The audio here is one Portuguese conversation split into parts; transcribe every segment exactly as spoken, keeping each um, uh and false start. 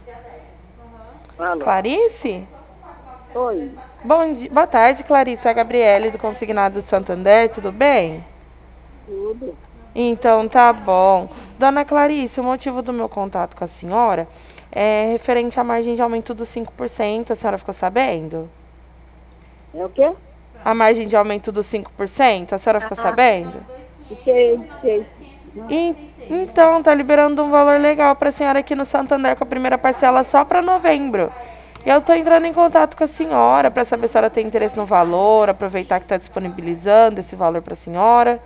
Alô? Clarice? Oi, Bom dia, boa tarde, Clarice. É a Gabriele do Consignado de Santander, tudo bem? tudo. Então tá bom. Dona Clarice, o motivo do meu contato com a senhora é referente à margem de aumento dos cinco por cento. A senhora ficou sabendo? É o quê? A margem de aumento dos cinco por cento, a senhora ficou Ah, sabendo? fiquei, fiquei. Hum, E, então, tá liberando um valor legal pra senhora aqui no Santander com a primeira parcela só pra novembro. E eu tô entrando em contato com a senhora pra saber se a senhora tem interesse no valor, aproveitar que tá disponibilizando esse valor pra senhora.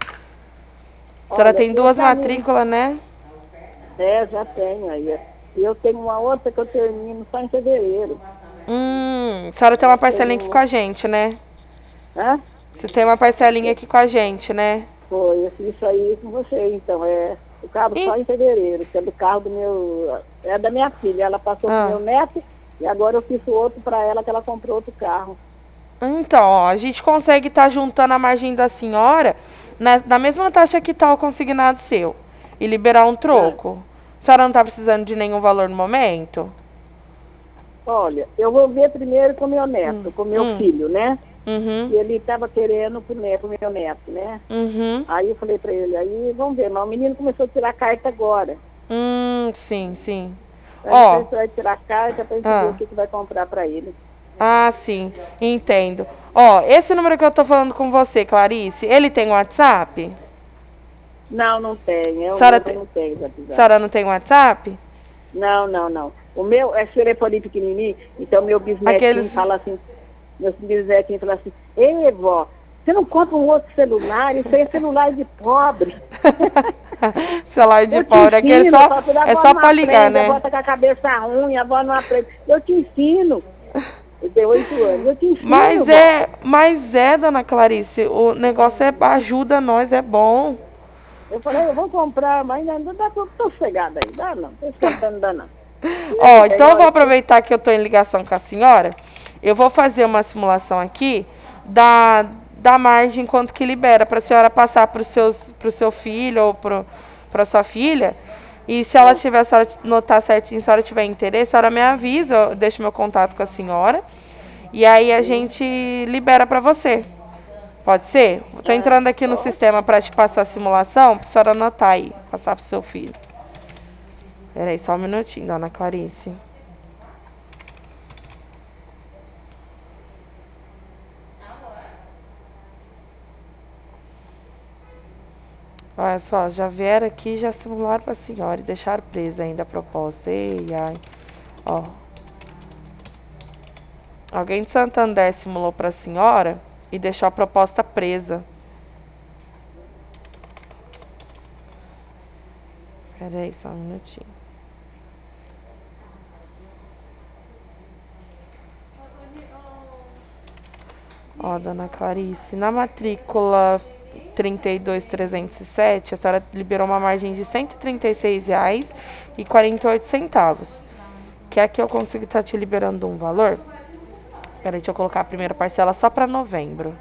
A senhora Olha, tem eu duas para mim, matrículas, né? é, já tenho aí. E eu tenho uma outra que eu termino só em fevereiro. Hum, a senhora tem uma Eu parcelinha aqui com tenho, a gente, né? hã? Você tem uma parcelinha aqui com a gente, né? Foi, eu fiz isso aí com você, então, é o carro E, só em fevereiro, que é do carro do meu, é da minha filha, ela passou pro ah, meu neto, e agora eu fiz o outro para ela, que ela comprou outro carro. então, ó, a gente consegue estar juntando a margem da senhora na, na mesma taxa que tá o consignado seu e liberar um É. troco. A senhora não tá precisando de nenhum valor no momento? Olha, eu vou ver primeiro com meu Hum, neto, com meu hum, filho, né? uhum, E ele estava querendo pro neto, pro meu neto, né? uhum, Aí eu falei para ele, aí vamos ver, mas o menino começou a tirar carta agora. hum, sim, sim. A gente Ó, vai tirar carta para a gente ver o ah, que, que vai comprar para ele. ah, sim, entendo. Ó, esse número que eu tô falando com você, Clarice, ele tem WhatsApp? Não, não tem, é A o senhora, meu que te- não tem a WhatsApp. senhora não tem WhatsApp? Não, não, não. O meu é telefone pequenininho, então meu Aqueles. bisnetinho fala assim, meu bisnetinho fala assim, ei, vó, você não compra um outro celular? Isso aí é celular de pobre. Celular de Eu te pobre, aquele ensino, eu só, falo, a é avó só não pra ligar, aprende, a avó né? tá com a cabeça ruim, a avó não aprende. Eu te ensino. Eu tenho oito anos, eu te ensino, Mas vó. é, mas é, dona Clarice, o negócio é ajuda nós, é bom. Eu falei, eu vou comprar, mas ainda dá, tô, tô sossegada aí, dá não, tô esquentando, dá não. Ó, E aí, então eu ó, vou eu- aproveitar que eu tô em ligação com a senhora. Eu vou fazer uma simulação aqui da, da margem quanto que libera para a senhora passar para seus pro seu filho ou para sua filha. E se ela é, tiver, se ela notar certinho, se a senhora tiver interesse, a senhora me avisa, eu deixo meu contato com a senhora. E aí a sim, gente libera para você. Pode ser? Tô é, entrando aqui no pode. sistema para te passar a simulação, pra senhora anotar aí, passar pro seu filho. Peraí, só um minutinho, dona Clarice. Olha só, já vieram aqui e já simularam pra senhora e deixaram presa ainda a proposta. Ei, ai. Ó, alguém de Santander simulou pra senhora e deixou a proposta presa. Peraí, só um minutinho. Ó, dona Clarice, na matrícula trinta e dois mil trezentos e sete, a senhora liberou uma margem de cento e trinta e seis reais e quarenta e oito centavos. Que é que eu consigo estar te liberando um valor? Peraí, deixa eu colocar a primeira parcela só para novembro.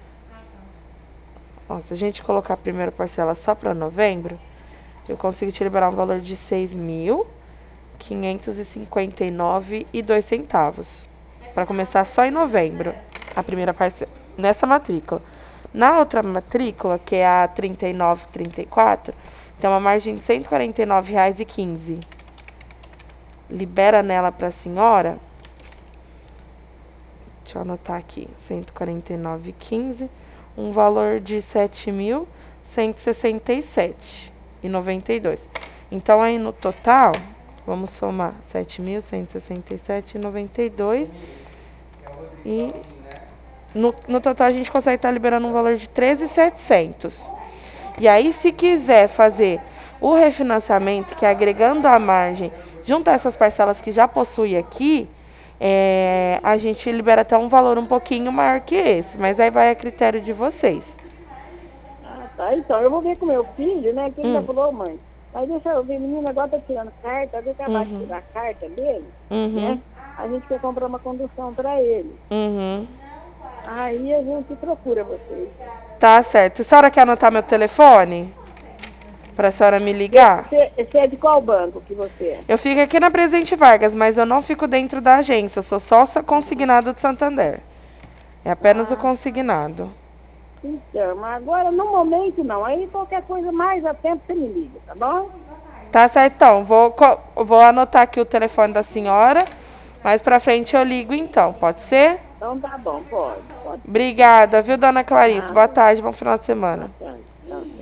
Ó, se a gente colocar a primeira parcela só para novembro, eu consigo te liberar um valor de seis mil quinhentos e cinquenta e nove e dois centavos. Para começar só em novembro, a primeira parcela. Nessa matrícula. Na outra matrícula, que é a trinta e nove trinta e quatro, tem uma margem de cento e quarenta e nove reais e quinze. Libera nela para a senhora. Deixa eu anotar aqui. cento e quarenta e nove e quinze, um valor de sete mil cento e sessenta e sete e noventa e dois. Então aí no total, vamos somar sete mil cento e sessenta e sete e noventa e dois e no, no total a gente consegue estar liberando um valor de treze mil e setecentos. E aí se quiser fazer o refinanciamento, que é agregando a margem junto a essas parcelas que já possui aqui, é, a gente libera até um valor um pouquinho maior que esse, mas aí vai a critério de vocês. Ah, tá, então, eu vou ver com meu filho, né, que ele já Hum, falou, mãe, mas deixa eu ver, menino agora tá tirando carta, eu acabar de uhum, tirar a carta dele, uhum, né, a gente quer comprar uma condução para ele. uhum. Aí a gente procura vocês. Tá certo. A senhora quer anotar meu telefone? Pra senhora me ligar? Você, você é de qual banco que você é? Eu fico aqui na Presidente Vargas, mas eu não fico dentro da agência. Eu sou sócia consignada do Santander. É apenas Ah. o consignado. Então, mas agora no momento não. Aí qualquer coisa mais a tempo você me liga, tá bom? Tá certo, então. Vou, co- vou anotar aqui o telefone da senhora. Mais pra frente eu ligo então, pode ser? Então tá bom, pode. pode. Obrigada, viu, dona Clarice? Ah. Boa tarde, bom final de semana. Tá, tá.